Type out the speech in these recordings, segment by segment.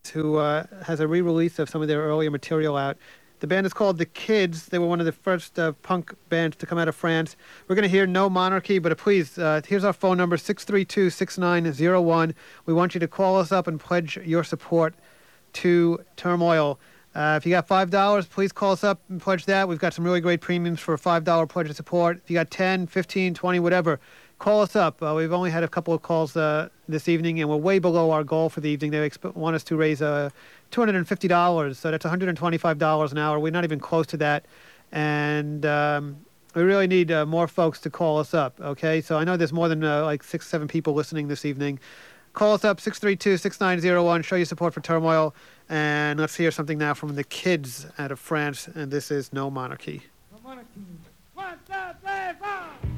who has a re-release of some of their earlier material out. The band is called The Kids. They were one of the first punk bands to come out of France. We're going to hear No Monarchy, but please, here's our phone number, 632-6901. We want you to call us up and pledge your support to Turmoil. If you got $5, please call us up and pledge that. We've got some really great premiums for a $5 pledge of support. If you got 10, 15, 20, whatever, call us up. We've only had a couple of calls this evening, and we're way below our goal for the evening. They want us to raise $250, so that's $125 an hour. We're not even close to that, and we really need more folks to call us up, okay? So I know there's more than like 6, 7 people listening this evening. Call us up, 632-6901, show your support for Turmoil, and let's hear something now from The Kids out of France, and this is No Monarchy. No Monarchy. 1, 2, 3, 4.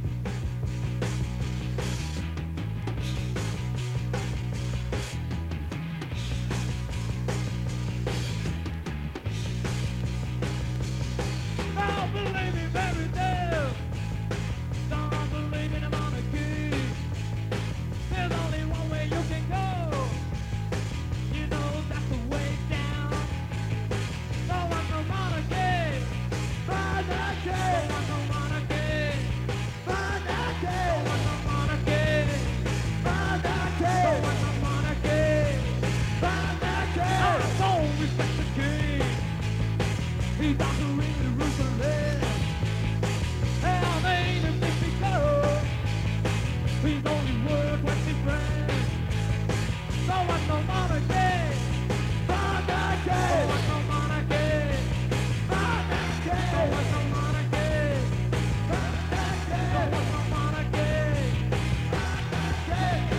Don't believe in fairy tales. Don't believe in a monarchy. There's only one way you can go. You know that's the way down. Don't want no monarchy. Monarchy. Don't want no monarchy. Monarchy. Don't want no monarchy. Monarchy. Don't want no monarchy. Monarchy. I don't respect the king. He doesn't really rule the land. Hell, they ain't a big because he's only worth what he brings. Don't want no monarchy. Monarchy. Don't want no monarchy. Monarchy. Don't want no monarchy. Monarchy. Don't want no monarchy. Monarchy.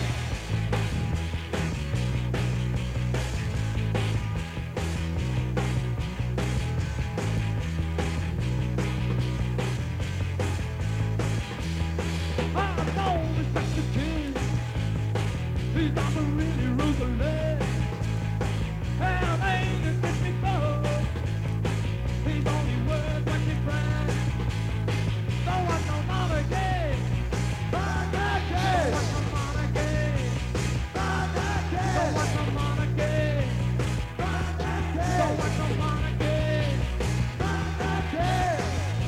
I don't respect the king. He doesn't really rule the land. Hell, they ain't a good because he's only worth what he brings. Don't want no monarchy. Monarchy. Don't want no monarchy. Monarchy. Don't want no monarchy. Monarchy. Don't want no monarchy. Monarchy.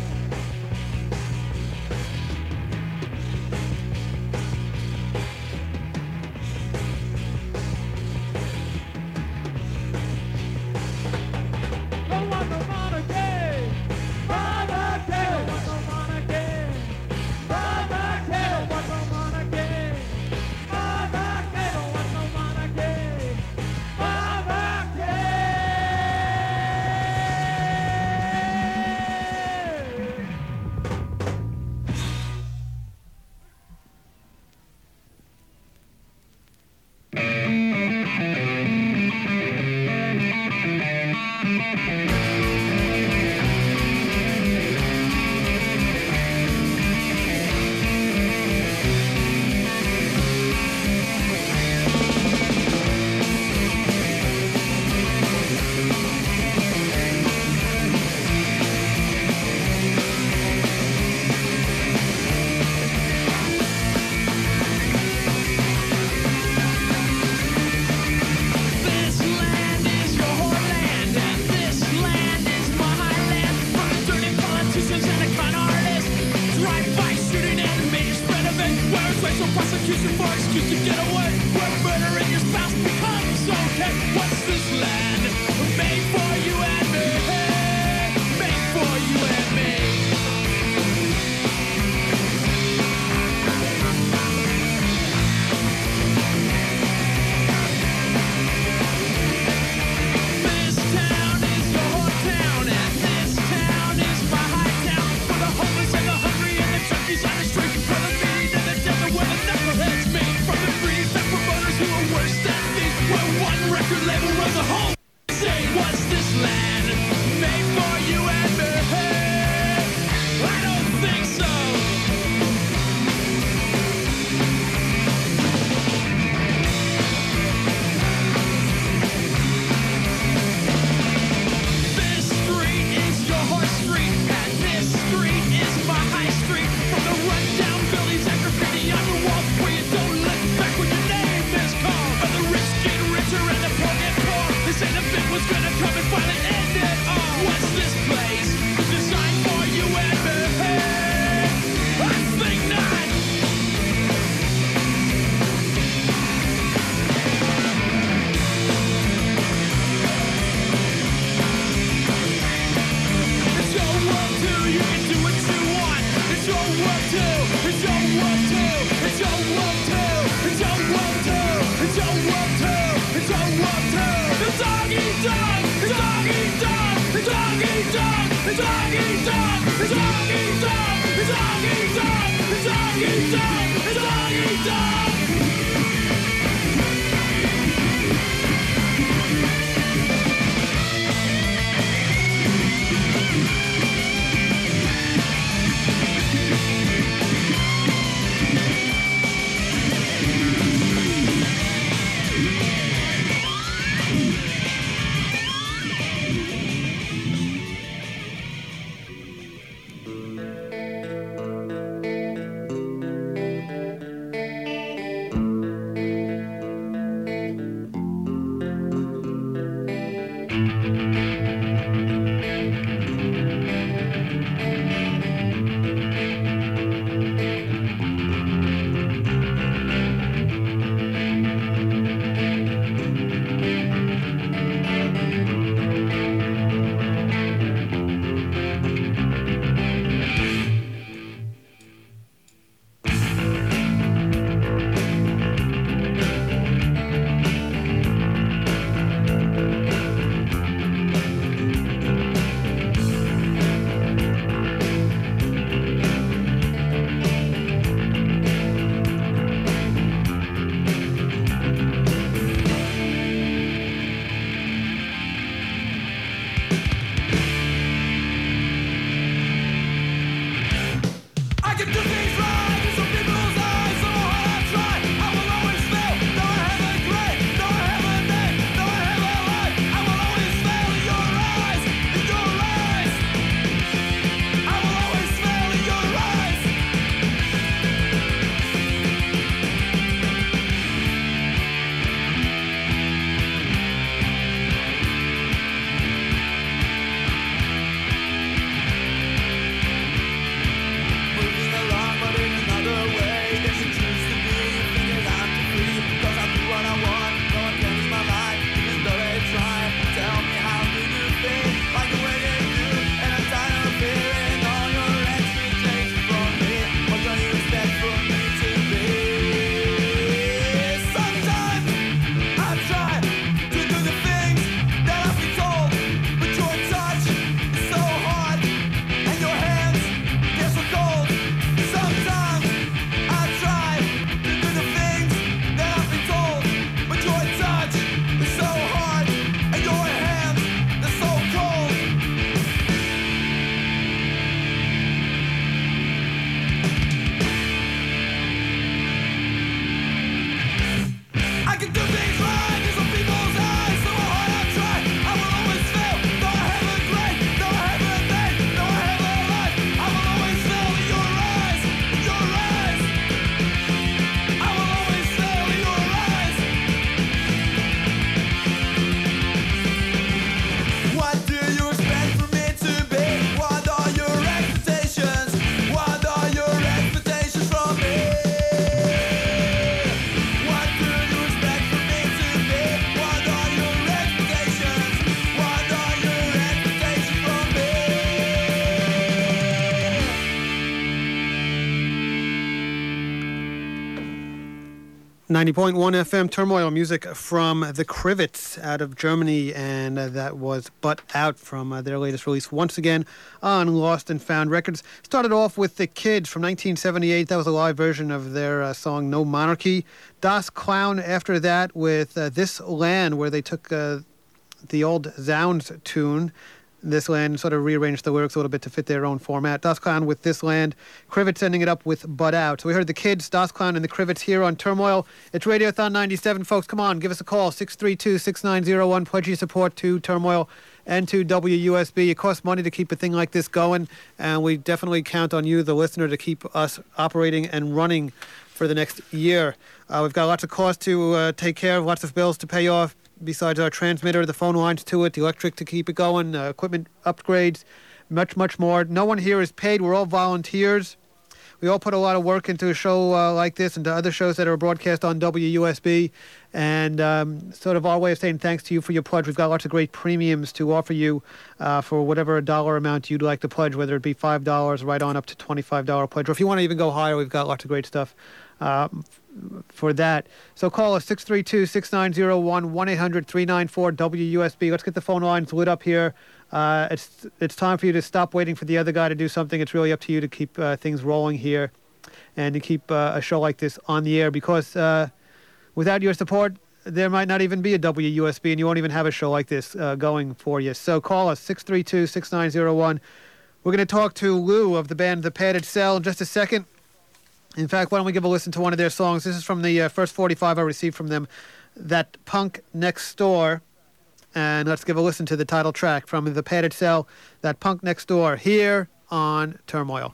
Don't want no monarchy. Monarchy. Don't want no monarchy. Monarchy. Don't want no monarchy. Monarchy. Don't want no monarchy. Monarchy. This land is your land, and this land is my land. From the dirty politicians and the con artists, drive-by shooting enemies, spread of it. Where it's racial prosecution for excuse to get away. Where murdering your spouse becomes okay. What's this land made for you and me? Made for you and me. This town is your town, and this town is my high town. For the homeless and the hungry and the junkies on the street. For the mean and the devil, where the knuckleheads meet. From the breeds and promoters who are worse than these. Where one record label runs a whole. Say, what's this land made for you and me? I don't think so. This street is your horse street, and this street is my high street. From the rundown buildings and graffiti on the walls, where you don't look back when your name is called. Where the rich get richer and the poor get poor. This 90.1 FM Turmoil, music from the Crivets out of Germany, and that was Butt Out from their latest release, once again on Lost and Found Records. Started off with The Kids from 1978. That was a live version of their song No Monarchy. Das Clown after that with This Land, where they took the old Zounds tune, This Land, sort of rearranged the lyrics a little bit to fit their own format. Das Clown with This Land, Crivets ending it up with Butt Out. So we heard the Kids, Das Clown, and the Crivets here on Turmoil. It's Radiothon 97, folks. Come on, give us a call, 632-6901. Pledge your support to Turmoil and to WUSB. It costs money to keep a thing like this going, and we definitely count on you, the listener, to keep us operating and running for the next year. We've got lots of costs to take care of, lots of bills to pay off. Besides our transmitter, the phone lines to it, the electric to keep it going, equipment upgrades, much, much more. No one here is paid. We're all volunteers. We all put a lot of work into a show like this and to other shows that are broadcast on WUSB. And sort of our way of saying thanks to you for your pledge. We've got lots of great premiums to offer you for whatever dollar amount you'd like to pledge, whether it be $5 right on up to $25 pledge. Or if you want to even go higher, we've got lots of great stuff for that. So call us 632-6901, 1-800-394-WUSB. Let's get the phone lines lit up here. It's time for you to stop waiting for the other guy to do something. It's really up to you to keep things rolling here and to keep a show like this on the air, because without your support, there might not even be a WUSB, and you won't even have a show like this going for you. So call us, 632-6901. We're going to talk to Lou of the band The Padded Cell in just a second. In fact, why don't we give a listen to one of their songs? This is from the first 45 I received from them, That Punk Next Door. And let's give a listen to the title track from The Padded Cell, That Punk Next Door, here on Turmoil.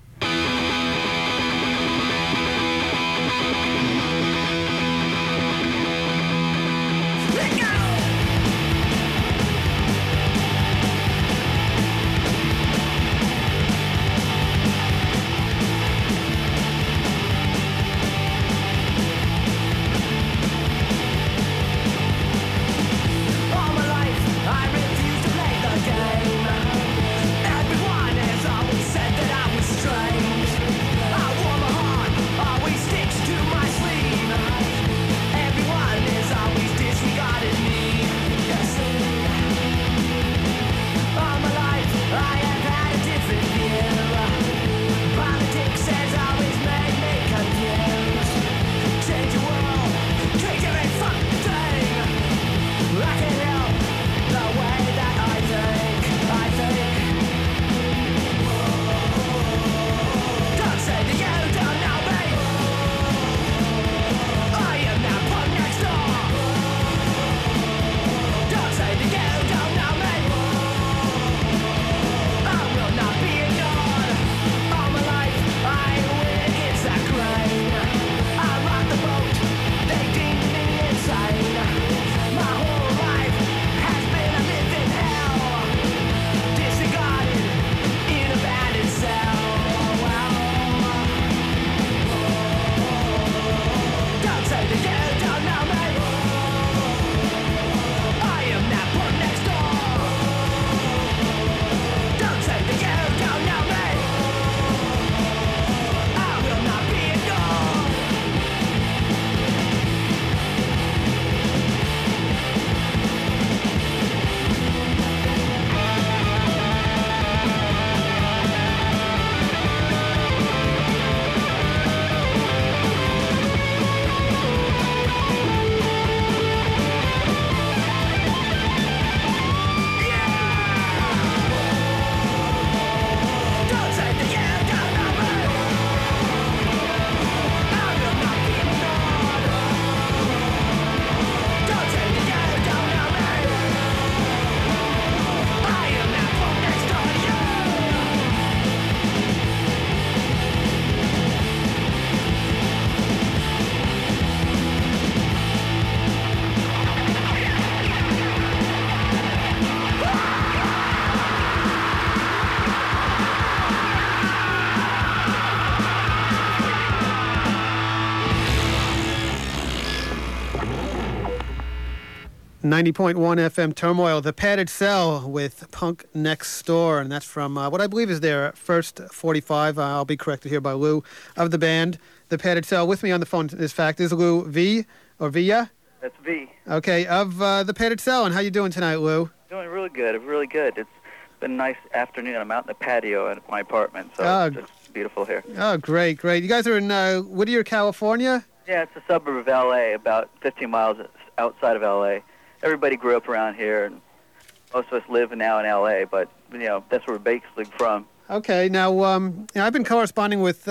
.1 FM Turmoil, The Padded Cell with Punk Next Door, and that's from what I believe is their first 45. I'll be corrected here by Lou of the band, The Padded Cell. With me on the phone, in fact, is Lou V, or Villa? That's V. Okay, of The Padded Cell, and how you doing tonight, Lou? Doing really good, really good. It's been a nice afternoon. I'm out in the patio at my apartment, so it's just beautiful here. Oh, great, great. You guys are in Whittier, California? Yeah, it's a suburb of L.A., about 15 miles outside of L.A. Everybody grew up around here, and most of us live now in L.A., but, you know, that's where we're basically from. Okay, now, I've been corresponding with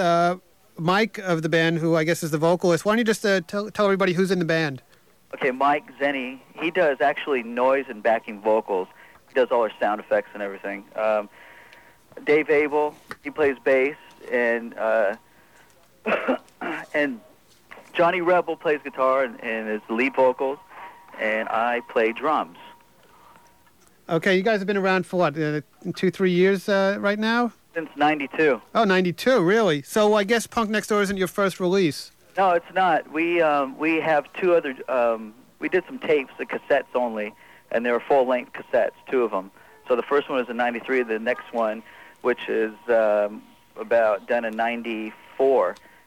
Mike of the band, who I guess is the vocalist. Why don't you just tell everybody who's in the band? Okay, Mike Zenny, he does actually noise and backing vocals. He does all our sound effects and everything. Dave Abel, he plays bass, and and Johnny Rebel plays guitar and is the lead vocals, and I play drums. Okay, you guys have been around for what, 2-3 years right now? Since 92. Oh, 92, really? So I guess Punk Next Door isn't your first release. No, it's not. We have two other, we did some tapes, the cassettes only, and they were full-length cassettes, two of them. So the first one was in 93, the next one, which is about done in 94,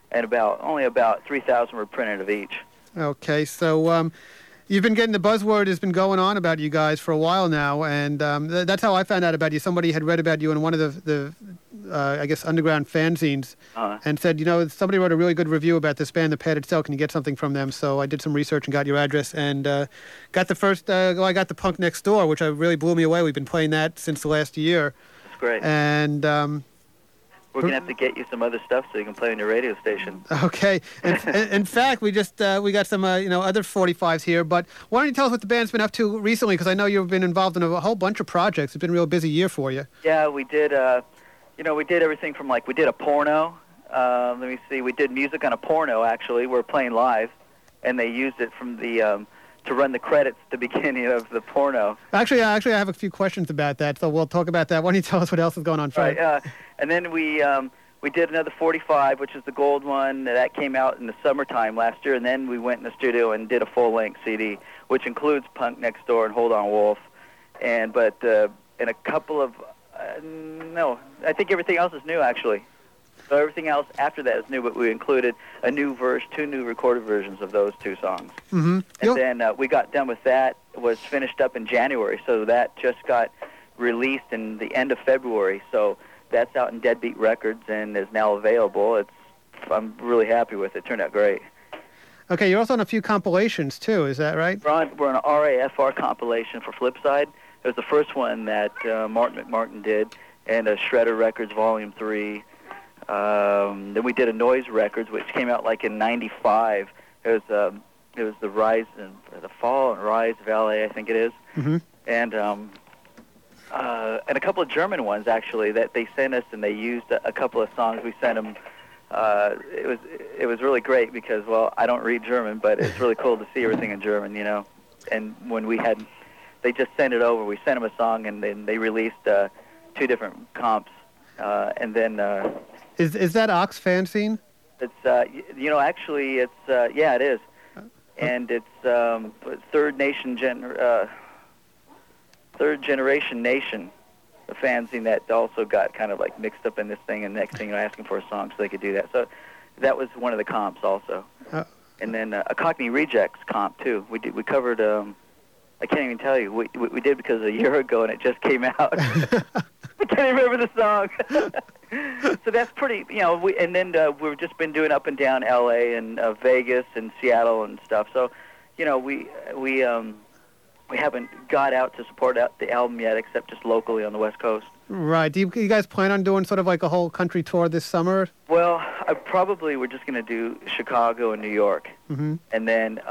and only about 3,000 were printed of each. Okay, so you've been getting the buzzword has been going on about you guys for a while now, and that's how I found out about you. Somebody had read about you in one of the I guess, underground fanzines, and said, somebody wrote a really good review about this band, The Padded Cell. Can you get something from them? So I did some research and got your address, and got the first. I got the Punk Next Door, which really blew me away. We've been playing that since the last year. That's great. And we're gonna have to get you some other stuff so you can play on your radio station. Okay. In fact, we got some other 45s here. But why don't you tell us what the band's been up to recently? Because I know you've been involved in a whole bunch of projects. It's been a real busy year for you. Yeah, we did. We did everything from we did a porno. Let me see. We did music on a porno. Actually, we're playing live, and they used it from the to run the credits at the beginning of the porno. Actually, I have a few questions about that, so we'll talk about that. Why don't you tell us what else is going on, Fred? Right, and then we did another 45, which is the gold one. That came out in the summertime last year, and then we went in the studio and did a full-length CD, which includes Punk Next Door and Hold On Wolf, and a couple of no, I think everything else is new actually. So everything else after that is new, but we included a new verse, 2 new recorded versions of those 2 songs. Mm-hmm. And then we got done with that. It was finished up in January, so that just got released in the end of February. So that's out in Deadbeat Records and is now available. I'm really happy with it. It turned out great. Okay, you're also on a few compilations too, is that right? We're on an RAFR compilation for Flipside. It was the first one that Martin McMartin did, and Shredder Records Volume 3. Then we did a Noise Records, which came out in '95. It was the rise and the fall and rise of LA, I think it is. Mm-hmm. And a couple of German ones actually that they sent us, and they used a couple of songs. We sent them. It was really great because I don't read German, but it's really cool to see everything in German, And when they just sent it over. We sent them a song, and then they released 2 different comps, and then. Is that Ox Fanzine? It's actually it's it is, and it's Third Generation Nation, a fanzine that also got kind of mixed up in this thing, and next thing asking for a song so they could do that. So that was one of the comps also, and then a Cockney Rejects comp too. We covered. I can't even tell you. We did because a year ago, and it just came out. I can't even remember the song. So that's pretty, and then we've just been doing up and down L.A. and Vegas and Seattle and stuff. So, we haven't got out to support the album yet, except just locally on the West Coast. Right. Do you guys plan on doing sort of a whole country tour this summer? Well, we're just going to do Chicago and New York, mm-hmm. and then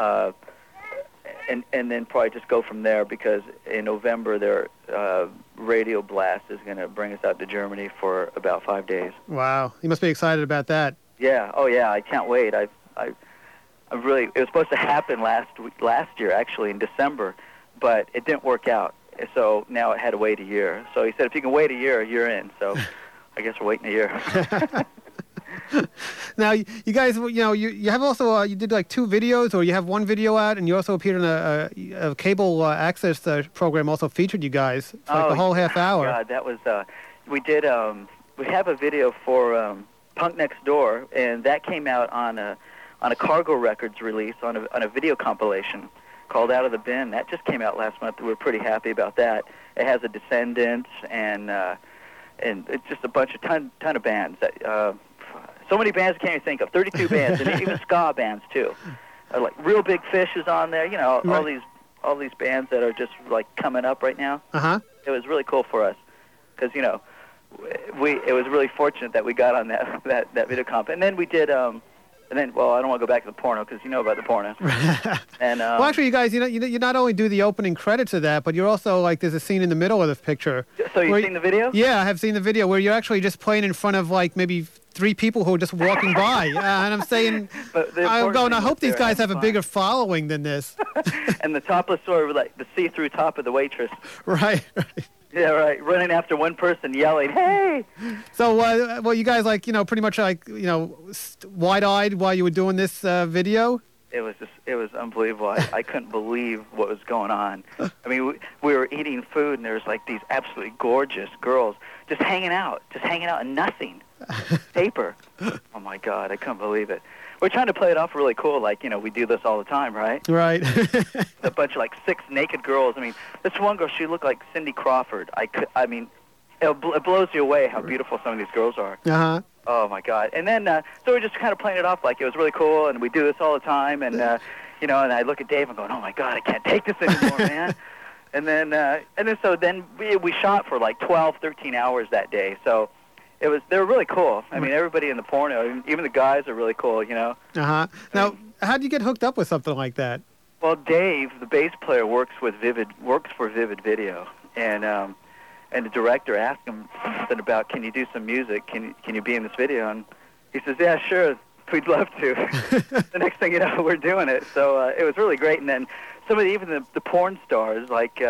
and then probably just go from there, because in November their Radio Blast is going to bring us out to Germany for about 5 days. Wow, you must be excited about that. Yeah, oh yeah, I can't wait. I really, it was supposed to happen last year actually in December, but it didn't work out. So now it had to wait a year. So he said, if you can wait a year, you're in. So I guess we're waiting a year. Now, you guys, you have also, you did 2 videos, or you have 1 video out, and you also appeared in a cable access program also featured you guys for the whole half hour. God, that was, we have a video for Punk Next Door, and that came out on a Cargo Records release on a video compilation called Out of the Bin. That just came out last month. We're pretty happy about that. It has a Descendants and it's just a bunch of ton of bands that. So many bands I can't even think of. 32 bands, and even ska bands too. Real Big Fish is on there. Right. all these bands that are just coming up right now. Uh-huh. It was really cool for us because it was really fortunate that we got on that video comp. And then we did I don't want to go back to the porno because you know about the porno. And well, actually, you guys, you not only do the opening credits of that, but you're also there's a scene in the middle of the picture. So you've seen the video? Yeah, I have seen the video where you're actually just playing in front of maybe 3 people who are just walking by, and I'm saying, I hope these guys have a bigger following than this. And the topless story, the see-through top of the waitress. Right. Yeah, right. Running after one person, yelling, "Hey!" So, you guys pretty much wide-eyed while you were doing this video? it was unbelievable. I couldn't believe what was going on. I mean, we were eating food, and there was like these absolutely gorgeous girls just hanging out and nothing. Paper. Oh my God, I couldn't believe it. We're trying to play it off really cool, like, you know, we do this all the time, right? Right. A bunch of like 6 naked girls. I mean, this one girl, she looked like Cindy Crawford. I mean, it blows you away how beautiful some of these girls are. Uh-huh. Oh my God! And then so we're just kind of playing it off like it was really cool, and we do this all the time. And you know, and I look at Dave and going, "Oh my God, I can't take this anymore, man." And then we shot for like 12, 13 hours that day. So they were really cool. I mean, everybody in the porno, even the guys, are really cool. You know. Uh-huh. Now, how do you get hooked up with something like that? Well, Dave, the bass player, works for Vivid Video, and the director asked him something about, can you do some music? Can you be in this video? And he says, yeah, sure, we'd love to. The next thing you know, we're doing it. So it was really great. And then even the porn stars, like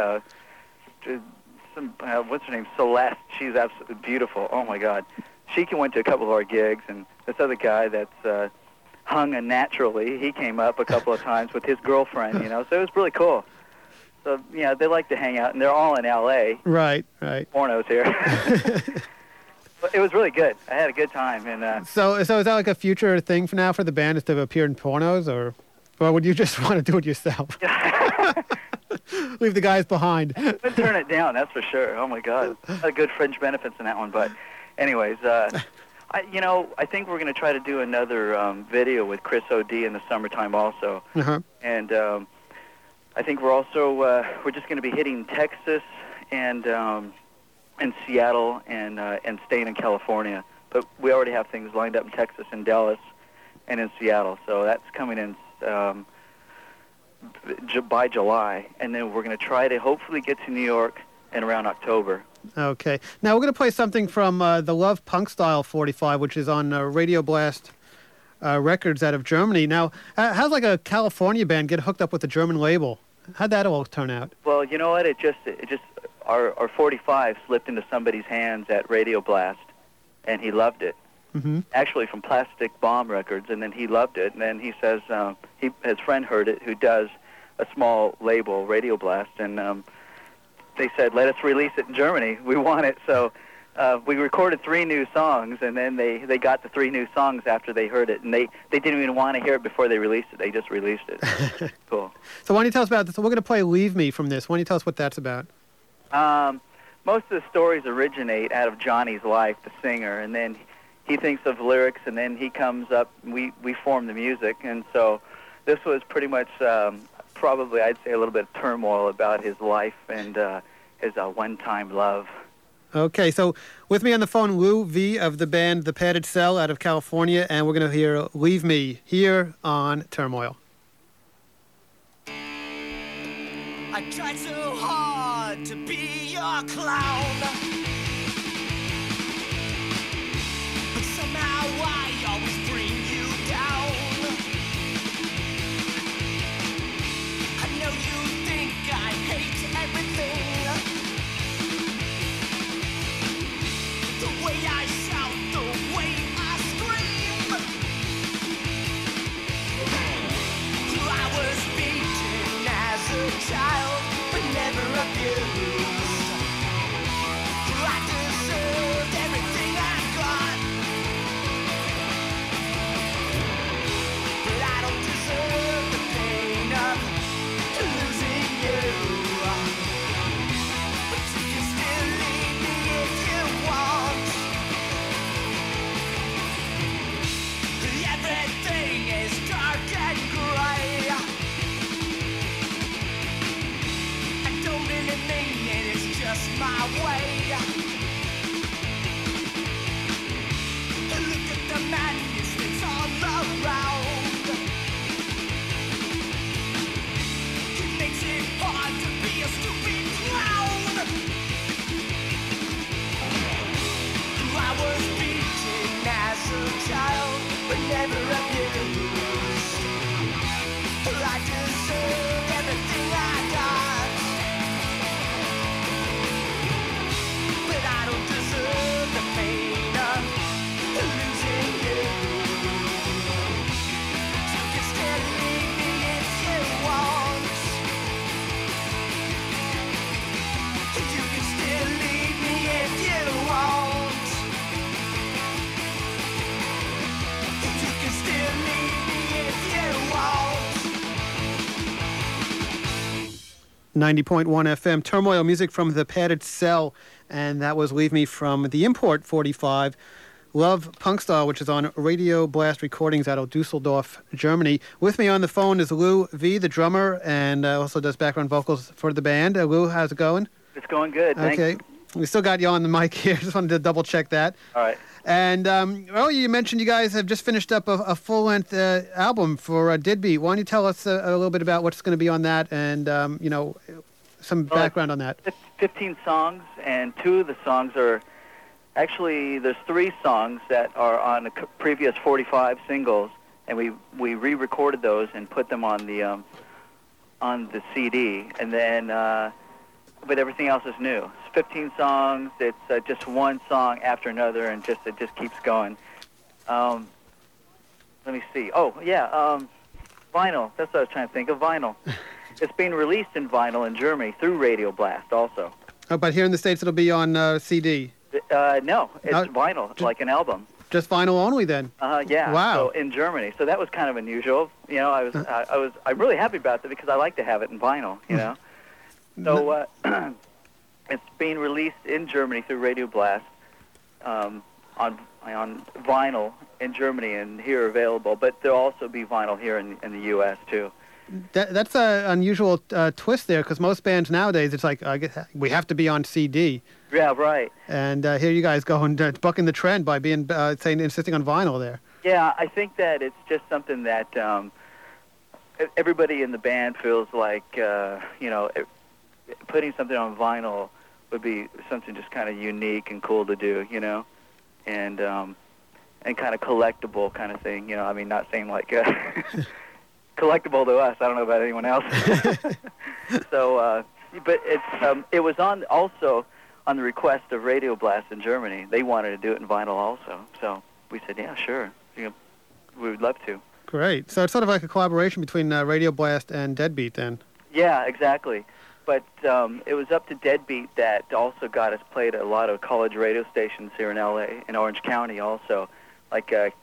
what's her name, Celeste. She's absolutely beautiful. Oh my God, she went to a couple of our gigs. And this other guy that's hung unnaturally, he came up a couple of times with his girlfriend. You know, so it was really cool. So, yeah, they like to hang out, and they're all in L.A. Right. Pornos here. But it was really good. I had a good time. And So is that like a future thing for now for the band, is to appear in pornos, or would you just want to do it yourself? Leave the guys behind. Couldn't turn it down, that's for sure. Oh, my God. A good fringe benefits in that one. But anyways, I think we're going to try to do another video with Chris O.D. in the summertime also. Uh-huh. And I think we're also we're just going to be hitting Texas and Seattle and staying in California. But we already have things lined up in Texas and Dallas and in Seattle. So that's coming in by July. And then we're going to try to hopefully get to New York in around October. Okay. Now we're going to play something from the Love Punk Style 45, which is on Radio Blast Records out of Germany. Now, how's like a California band get hooked up with a German label? How'd that all turn out? Well, you know what? It just our 45 slipped into somebody's hands at Radio Blast, and he loved it. Mm-hmm. Actually, from Plastic Bomb Records, and then he loved it. And then he says his friend heard it, who does a small label, Radio Blast, and they said, let us release it in Germany. We want it. So we recorded 3 new songs, and then they got the 3 new songs after they heard it. And they didn't even want to hear it before they released it. They just released it. Cool. So why don't you tell us about this? So we're going to play Leave Me from this. Why don't you tell us what that's about? Most of the stories originate out of Johnny's life, the singer, and then he thinks of lyrics, and then he comes up, and we form the music. And so this was pretty much probably, I'd say, a little bit of turmoil about his life and his one-time love. Okay, so with me on the phone, Lou V of the band The Padded Cell out of California, and we're going to hear Leave Me here on Turmoil. I tried so hard to be your clown, but somehow I always bring you down. I know you think I hate everything, the way I shout, the way I scream. I was beaten as a child, but never abused. I deserved everything I got, but I don't deserve the pain of losing you. But you can still leave me if you want. Everything is dark and gray. I don't really mean it, it's just my way. Look at the madness that's all around. It makes it hard to be a stupid clown. I was beaten as a child, but never abused. I deserve everything I got, 90.1 FM. Turmoil music from The Padded Cell, and that was Leave Me from the Import 45. Love Punkstar, which is on Radio Blast Recordings out of Dusseldorf, Germany. With me on the phone is Lou V, the drummer, and also does background vocals for the band. Lou, how's it going? It's going good. Thanks. Okay. We still got you on the mic here. Just wanted to double check that. All right. And you mentioned you guys have just finished up a full-length album for Deadbeat. Why don't you tell us a little bit about what's going to be on that and, some background on that. 15 songs, and 2 of the songs are... Actually, there's 3 songs that are on the previous 45 singles, and we re-recorded those and put them on the CD, and then but everything else is new. It's 15 songs. It's just one song after another, and it just keeps going. Let me see. Oh yeah, vinyl. That's what I was trying to think of. Vinyl. It's being released in vinyl in Germany through Radio Blast also. Oh, but here in the States it'll be on CD. No, it's vinyl, like an album. Just vinyl only then? Yeah. Wow. So in Germany, so that was kind of unusual. You know, I'm really happy about that because I like to have it in vinyl. You know, so it's being released in Germany through Radio Blast on vinyl in Germany, and here available. But there'll also be vinyl here in the U.S. too. That's an unusual twist there, because most bands nowadays, it's like we have to be on CD. Yeah, right. And here you guys go and bucking the trend by being insisting on vinyl there. Yeah, I think that it's just something that everybody in the band feels like, putting something on vinyl would be something just kind of unique and cool to do, you know, and kind of collectible kind of thing, you know. I mean, not saying like collectible to us. I don't know about anyone else. So, but it was also on the request of Radio Blast in Germany. They wanted to do it in vinyl also. So we said, yeah, sure. We would love to. Great. So it's sort of like a collaboration between Radio Blast and Deadbeat then. Yeah, exactly. But it was up to Deadbeat that also got us played at a lot of college radio stations here in L.A., in Orange County also, like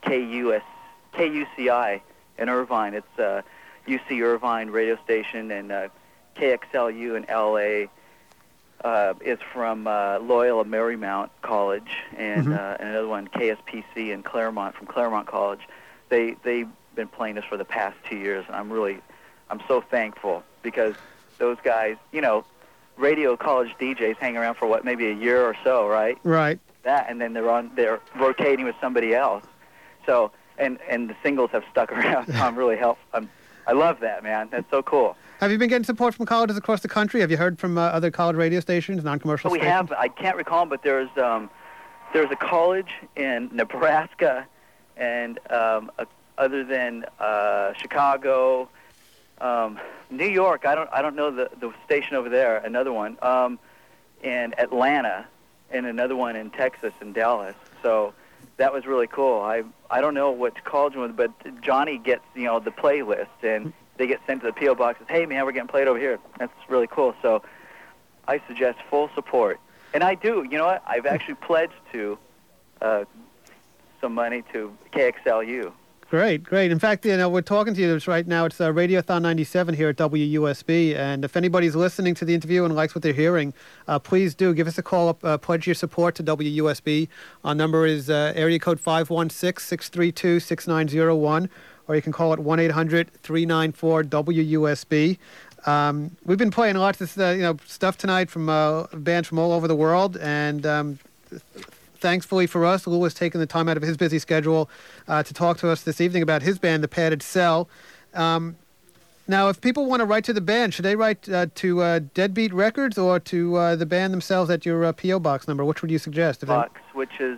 KUCI in Irvine. It's UC Irvine radio station, and KXLU in L.A. Is from Loyola Marymount College, and another one, KSPC in Claremont, from Claremont College. They've been playing this for the past 2 years, and I'm so thankful, because those guys, you know, radio college DJs hang around for maybe a year or so, right? Right. That, and then they're rotating with somebody else. So, and the singles have stuck around. So I'm really helpful. I love that, man. That's so cool. Have you been getting support from colleges across the country? Have you heard from other college radio stations, non-commercial stations? We have. I can't recall them, but there's a college in Nebraska, and other than Chicago, New York. I don't know the station over there. Another one, in Atlanta, and another one in Texas and Dallas. So that was really cool. I don't know what college was, but Johnny gets the playlist, and they get sent to the P.O. boxes. Hey, man, we're getting played over here. That's really cool. So I suggest full support. And I do. You know what? I've actually pledged to some money to KXLU. Great. In fact, we're talking to you right now. It's Radiothon 97 here at WUSB. And if anybody's listening to the interview and likes what they're hearing, please do give us a call up, pledge your support to WUSB. Our number is area code 516-632-6901, or you can call it 1-800-394-WUSB. We've been playing lots of stuff tonight from bands from all over the world, and thankfully for us, Lou has taken the time out of his busy schedule to talk to us this evening about his band, The Padded Cell. Now, if people want to write to the band, should they write to Deadbeat Records or to the band themselves at your P.O. Box number? Which would you suggest? Box, which is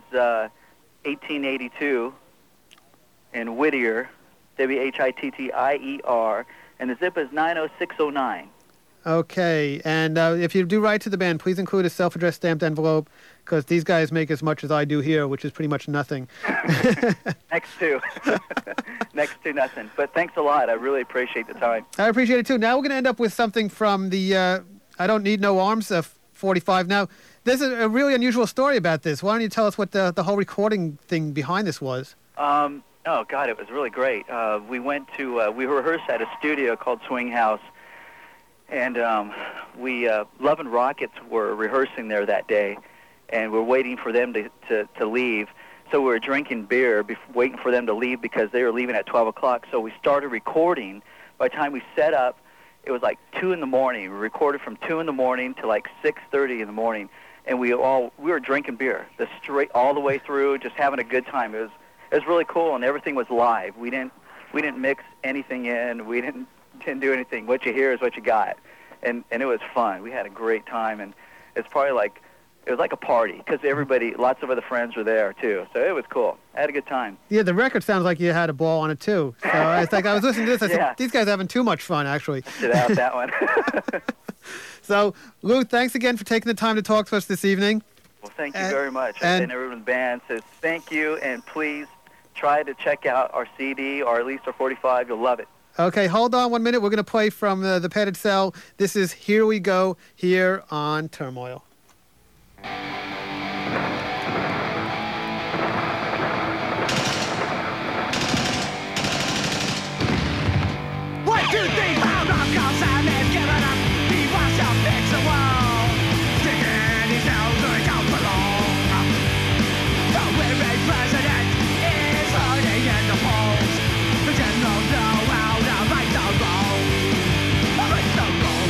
1882 in Whittier, Whittier, and the zip is 90609. Okay, and if you do write to the band, please include a self-addressed stamped envelope, because these guys make as much as I do here, which is pretty much nothing. Next to nothing. But thanks a lot. I really appreciate the time. I appreciate it, too. Now we're going to end up with something from the I Don't Need No Arms 45. Now, there's a really unusual story about this. Why don't you tell us what the whole recording thing behind this was? Oh, God, it was really great. We rehearsed at a studio called Swing House. And Love and Rockets were rehearsing there that day, and we're waiting for them to leave. So we were drinking beer, waiting for them to leave because they were leaving at 12 o'clock. So we started recording. By the time we set up, it was like 2 in the morning. We recorded from 2 in the morning to like 6:30 in the morning, and we were drinking beer all the way through, just having a good time. It was really cool, and everything was live. We didn't mix anything in. We didn't do anything. What you hear is what you got, and it was fun. We had a great time, and it's probably like. It was like a party because lots of other friends were there too. So it was cool. I had a good time. Yeah, the record sounds like you had a ball on it too. So it's like I was listening to this. I said, these guys are having too much fun, actually. Should have that one. So, Lou, thanks again for taking the time to talk to us this evening. Well, thank you very much. And everyone in the band says thank you, and please try to check out our CD or at least our 45. You'll love it. Okay, hold on 1 minute. We're going to play from the Padded Cell. This is Here We Go here on Turmoil. 1, 2, 3, found off, call silence, give it up. He wants to fix the world. Sticking his nose where he don't belong. The weary president is hurting in the polls. The generals know how to right the wrong. Right the wrong.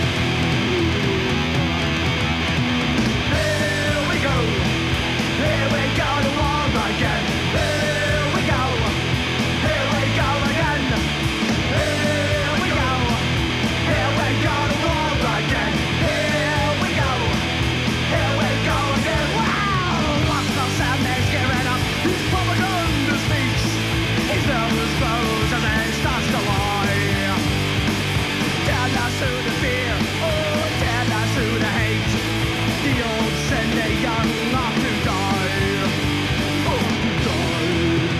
Here we go. Here we go to war again. Here we go. Here we go again. Here we go. Here we go to war again. Here we go. Here we go again. Wow! Lost no sadness, giving up. His propaganda speaks. His nervous grows and then starts to lie. Tell us who to fear. Oh, tell us who to hate. The old send the young off to die. Off to die.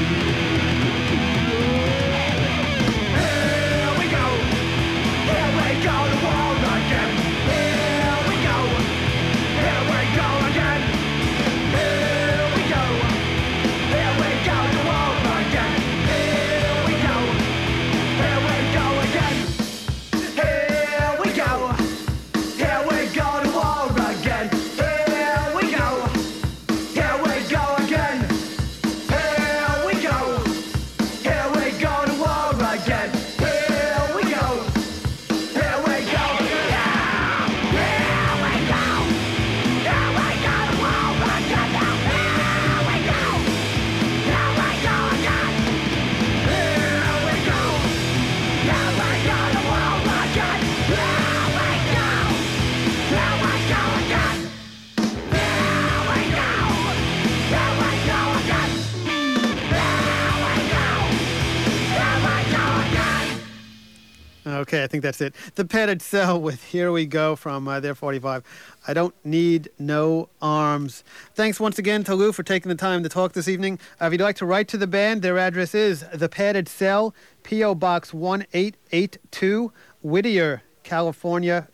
Here we go. Here we go to war again. Here we go. Here we go again. Here we go. Here we go to war again. Here we go. Here we go again. Here we go. Here we go to war again. Here we go. Here we go again. Here we go. Here we go to war again. Here we go. Here we go. Here we go. Here we go to war again. Here we go. Here we go again. Here we go. Here we go to war again. Here we go. Here we go again. Here we go. Here we go again. Here we go. Here we go again. Okay, I think that's it. The Padded Cell with Here We Go from their 45. I don't need no arms. Thanks once again to Lou for taking the time to talk this evening. If you'd like to write to the band, their address is The Padded Cell, P.O. Box 1882, Whittier, California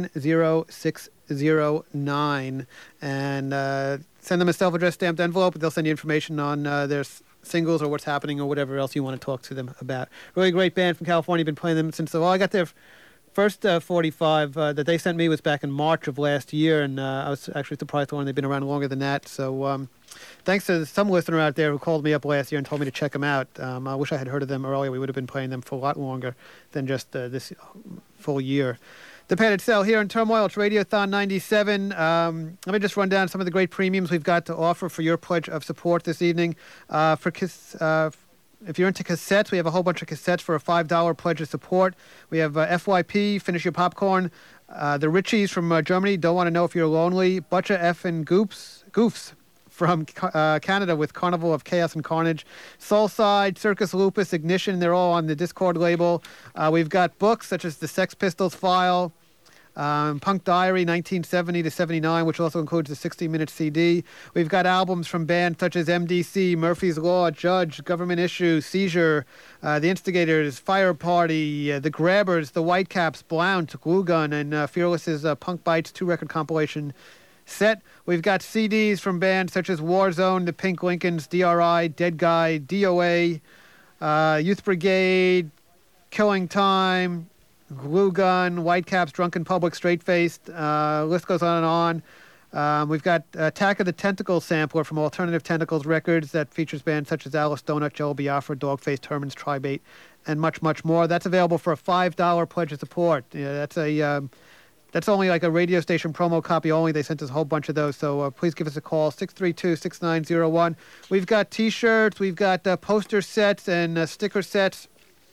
90609. And send them a self-addressed stamped envelope. They'll send you information on their singles or what's happening or whatever else you want to talk to them about. Really great band from California. Been playing them since, I got their first 45 that they sent me was back in March of last year, and I was actually surprised to learn they've been around longer than that. So thanks to some listener out there who called me up last year and told me to check them out. I wish I had heard of them earlier. We would have been playing them for a lot longer than just this full year. The Padded Cell here in Turmoil. It's Radiothon 97. Let me just run down some of the great premiums we've got to offer for your pledge of support this evening. If you're into cassettes, we have a whole bunch of cassettes for a $5 pledge of support. We have FYP, Finish Your Popcorn, the Richies from Germany, Don't Want to Know If You're Lonely, Butcha F and Goofs from Canada with Carnival of Chaos and Carnage, Soulside, Circus Lupus, Ignition, they're all on the Discord label. We've got books such as the Sex Pistols File, Punk Diary 1970 to 79, which also includes a 60-minute CD. We've got albums from bands such as MDC, Murphy's Law, Judge, Government Issue, Seizure, The Instigators, Fire Party, The Grabbers, The Whitecaps, Blount, Glue Gun, and Fearless's Punk Bites 2-record compilation set. We've got CDs from bands such as Warzone, The Pink Lincolns, DRI, Dead Guy, DOA, Youth Brigade, Killing Time, Glue Gun, Whitecaps, Drunken Public, Straight Faced. List goes on and on. We've got Attack of the Tentacle sampler from Alternative Tentacles Records that features bands such as Alice Donut, Joe Biafra, Dogface, Herman's Tribate, and much, much more. That's available for a $5 pledge of support. Yeah, that's only like a radio station promo copy only. They sent us a whole bunch of those, so please give us a call, 632-6901. We've got T-shirts, we've got poster sets and sticker sets.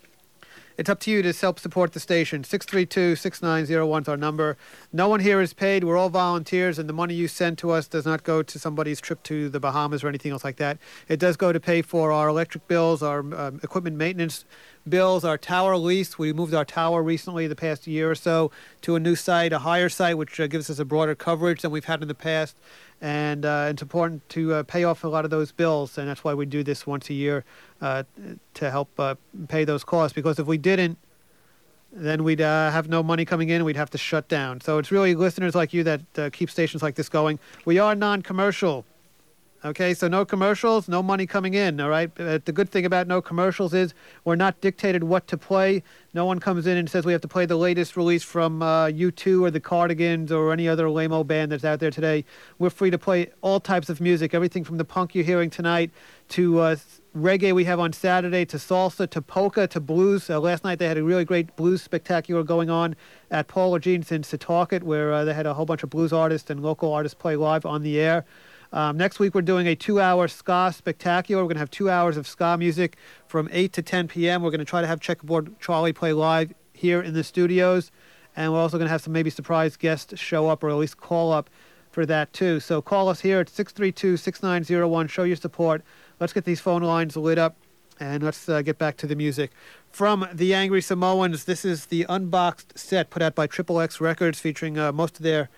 It's up to you to help support the station. 632-6901 is our number. No one here is paid. We're all volunteers, and the money you send to us does not go to somebody's trip to the Bahamas or anything else like that. It does go to pay for our electric bills, our equipment maintenance bills, our tower lease. We moved our tower recently, the past year or so, to a new site, a higher site, which gives us a broader coverage than we've had in the past. And it's important to pay off a lot of those bills, and that's why we do this once a year to help pay those costs. Because if we didn't, then we'd have no money coming in, and we'd have to shut down. So it's really listeners like you that keep stations like this going. We are non-commercial. Okay, so no commercials, no money coming in, all right? The good thing about no commercials is we're not dictated what to play. No one comes in and says we have to play the latest release from U2 or the Cardigans or any other lame-o band that's out there today. We're free to play all types of music, everything from the punk you're hearing tonight to reggae we have on Saturday, to salsa, to polka, to blues. Last night they had a really great blues spectacular going on at Paula Jean's in Setauket, where they had a whole bunch of blues artists and local artists play live on the air. Next week, we're doing a 2-hour ska spectacular. We're going to have 2 hours of ska music from 8 to 10 p.m. We're going to try to have Checkerboard Charlie play live here in the studios. And we're also going to have some maybe surprise guests show up or at least call up for that, too. So call us here at 632-6901. Show your support. Let's get these phone lines lit up, and let's get back to the music. From the Angry Samoans, this is the unboxed set put out by Triple X Records featuring most of their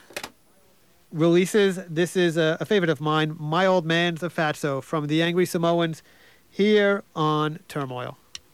releases. This is a favorite of mine, My Old Man's a Fatso, from the Angry Samoans, here on Turmoil.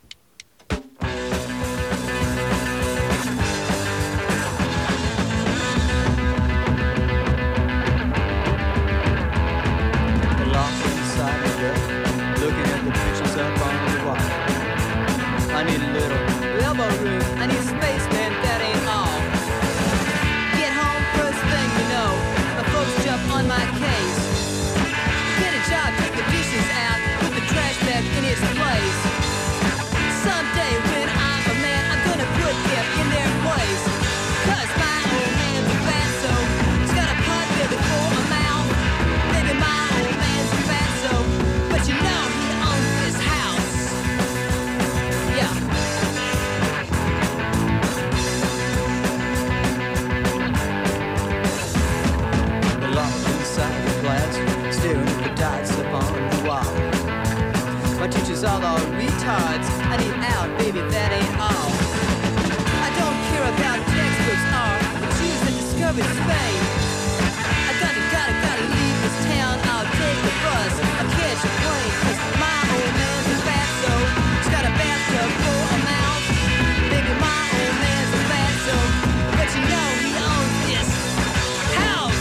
Lost inside the book, looking at the pictures up on the wall. I need a little elbow room, I need space, man, that ain't all. Get home first thing you know, my folks jump on my case. Get a job, take the dishes out, put the trash bag in its place. Someday when I'm a man, I'm gonna put them in their place. 'Cause my old man's a fatso, he's got a pot belly for a mouth. Maybe my old man's a fatso, but you know he owns this house. Yeah. The lock inside the glass, staring at the dots up on the wall. My teachers all are retards. I need out, baby, that ain't all. I don't care about textbooks or the Jews that discovered Spain. I gotta leave this town. I'll take the bus, I'll catch a plane. 'Cause my old man's a fatso, he's got a bathtub for a mouth. Baby, my old man's a fatso, but you know he owns this house.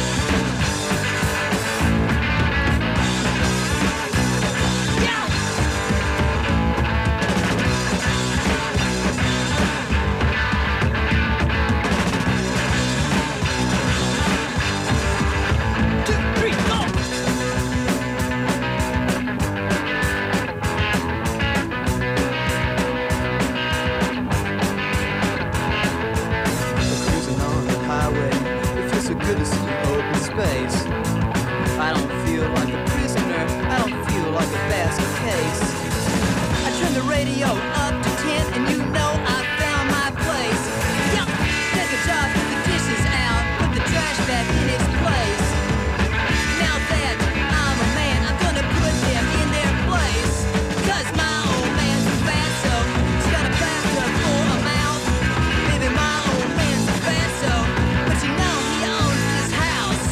Yeah. Cruising on the highway, it feels so good to see open space. I don't feel like a prisoner, I don't feel like a basket case. I turn the radio up to 10 and you know I found my place. Yeah, take a job, put the dishes out, put the trash back in its place. Now that I'm a man, I'm gonna put them in their place. 'Cause my old man's a fatso, he's got a bathtub for a mouth. Baby, my old man's a fatso, but you know he owns this house.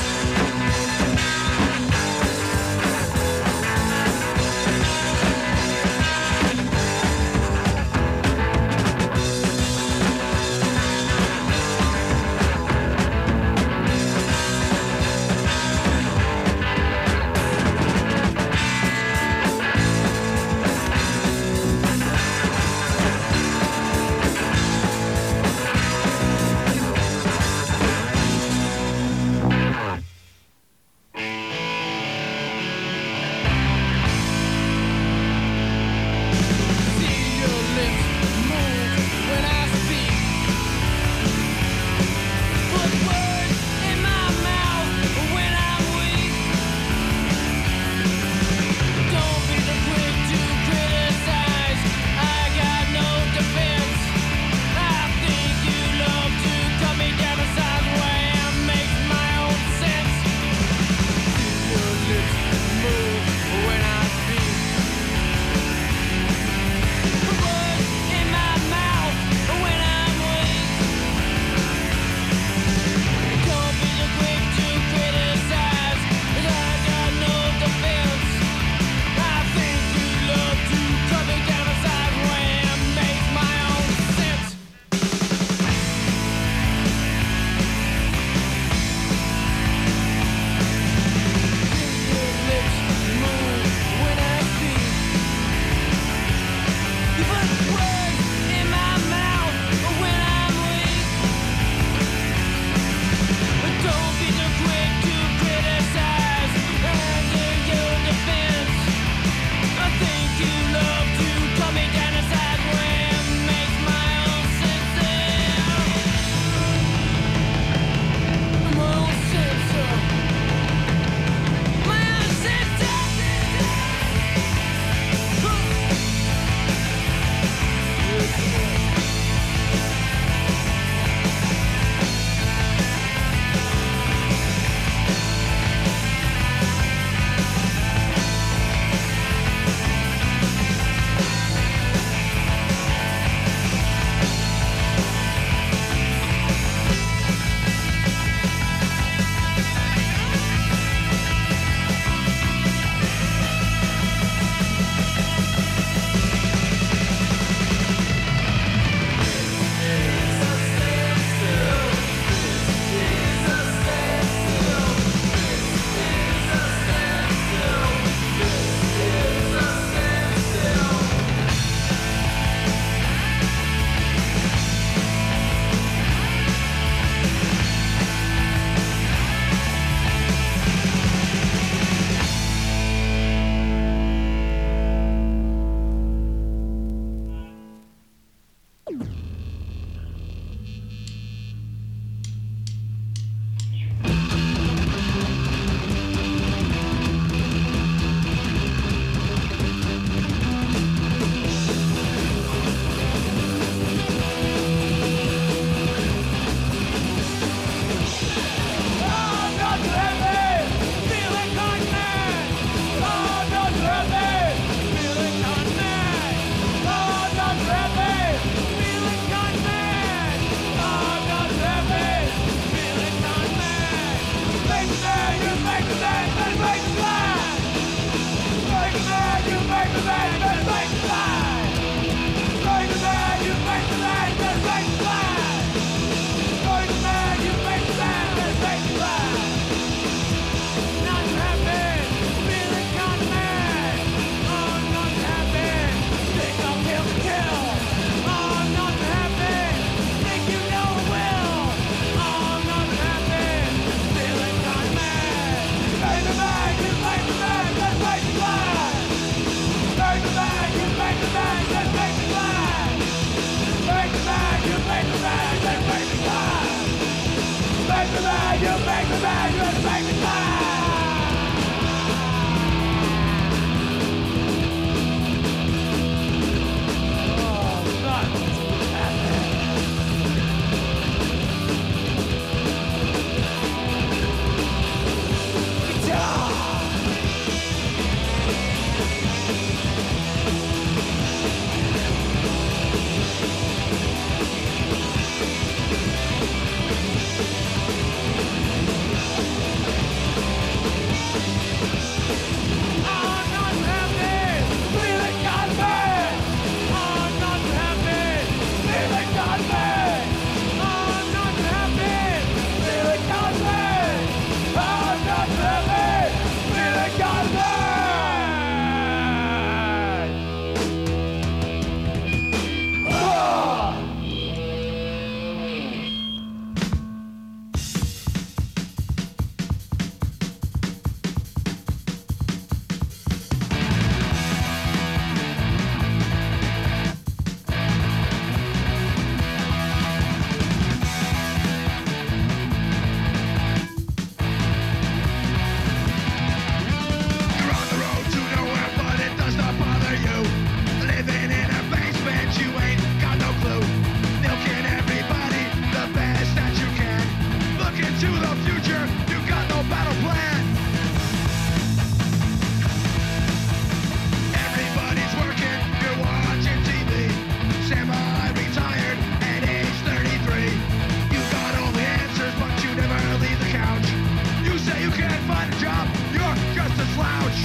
couch. You say you can't find a job, you're just a slouch.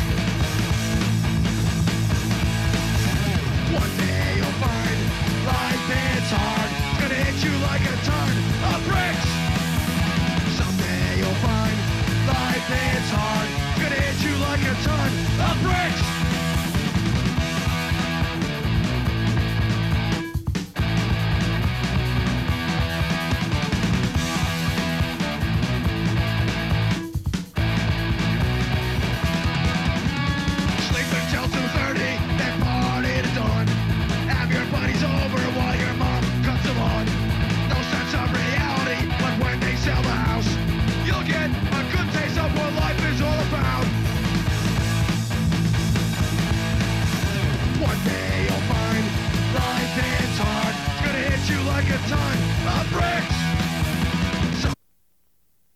One day you'll find life hits hard. It's gonna hit you like a ton of bricks. Someday you'll find life hits hard. It's gonna hit you like a ton of bricks. Sleep until 2:30, then party to dawn. Have your buddies over while your mom cuts them on. No sense of reality, but when they sell the house, you'll get a good taste of what life is all about. One day you'll find life hits hard. It's gonna hit you like a ton of bricks.